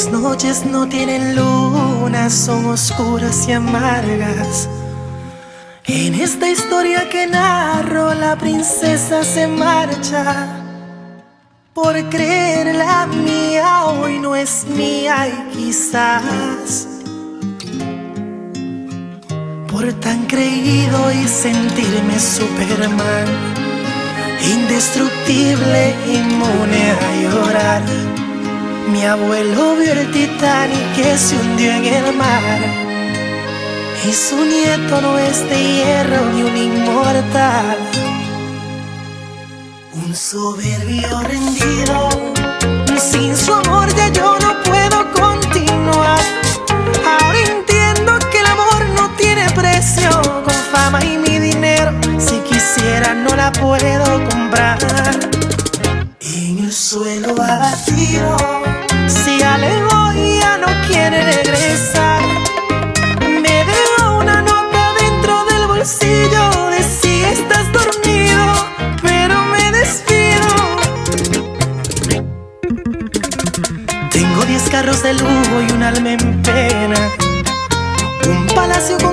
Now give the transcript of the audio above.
Mis noches no tienen luna, son oscuras y amargas. En esta historia que narro, la princesa se marcha. Por creer la mía, hoy no es mía y quizás por tan creído y sentirme Superman, indestructible, inmune a llorar. Mi abuelo vio el Titanic que se hundió en el mar, y su nieto no es de hierro ni un inmortal. Un soberbio rendido, sin su amor ya yo no puedo continuar. Ahora entiendo que el amor no tiene precio. Con fama y mi dinero, si quisiera no la puedo comprar. En el suelo abatido, si alejó y ya no quiere regresar, me deja una nota dentro del bolsillo de si estás dormido, pero me despido. Tengo 10 carros de lujo y un alma en pena, un palacio con